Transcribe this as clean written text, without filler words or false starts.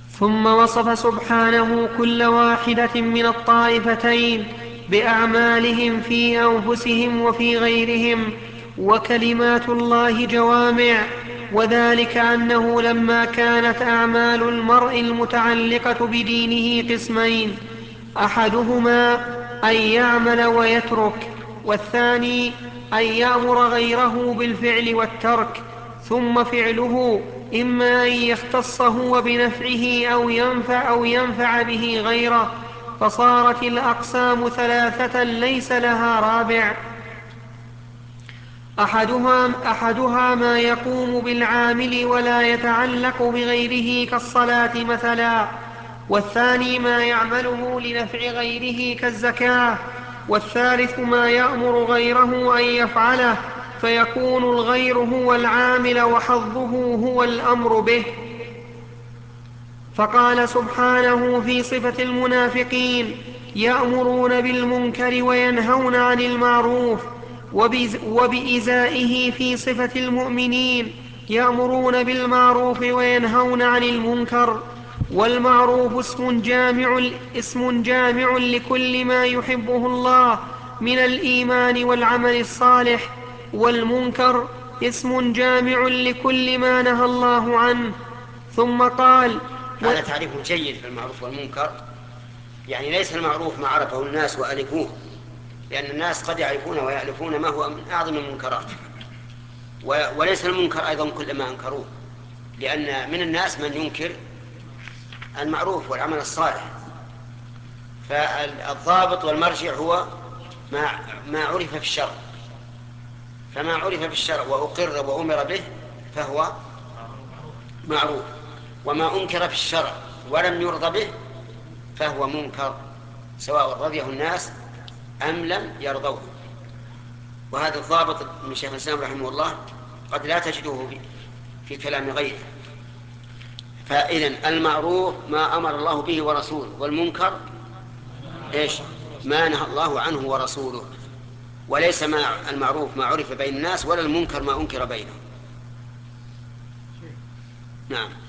ثم وصف سبحانه كل واحدة من الطائفتين بأعمالهم في أنفسهم وفي غيرهم، وكلمات الله جوامع، وذلك أنه لما كانت أعمال المرء المتعلقة بدينه قسمين: أحدهما أن يعمل ويترك، والثاني أن يأمر غيره بالفعل والترك، ثم فعله إما أن يختص هو بنفعه أو ينفع به غيره، فصارت الأقسام ثلاثة ليس لها رابع: أحدها ما يقوم بالعامل ولا يتعلق بغيره كالصلاة مثلا، والثاني ما يعمله لنفع غيره كالزكاة، والثالث ما يأمر غيره أن يفعله فيكون الغير هو العامل وحظه هو الأمر به. فقال سبحانه في صفة المنافقين: يأمرون بالمنكر وينهون عن المعروف، وبإزائه في صفة المؤمنين: يأمرون بالمعروف وينهون عن المنكر. والمعروف اسم جامع لكل ما يحبه الله من الإيمان والعمل الصالح، والمنكر اسم جامع لكل ما نهى الله عنه. ثم قال: هذا تعريف جيد بالمعروف والمنكر. يعني ليس المعروف ما عرفه الناس وألفوه، لأن الناس قد يعرفون ويألفون ما هو من أعظم المنكرات، وليس المنكر أيضا كل ما أنكروه، لأن من الناس من ينكر المعروف والعمل الصالح. فالضابط والمرجع هو ما عرف في الشرع، فما عرف في الشرع وأقر وأمر به فهو معروف، وما أنكر في الشرع ولم يرضى به فهو منكر، سواء رضيه الناس أم لم يرضوه. وهذا الضابط من شيخ الإسلام رحمه الله قد لا تجده في كلام غيره. فإذن المعروف ما أمر الله به ورسوله، والمنكر إيش؟ ما نهى الله عنه ورسوله. وليس المعروف ما عرف بين الناس، ولا المنكر ما أنكر بينهم. نعم.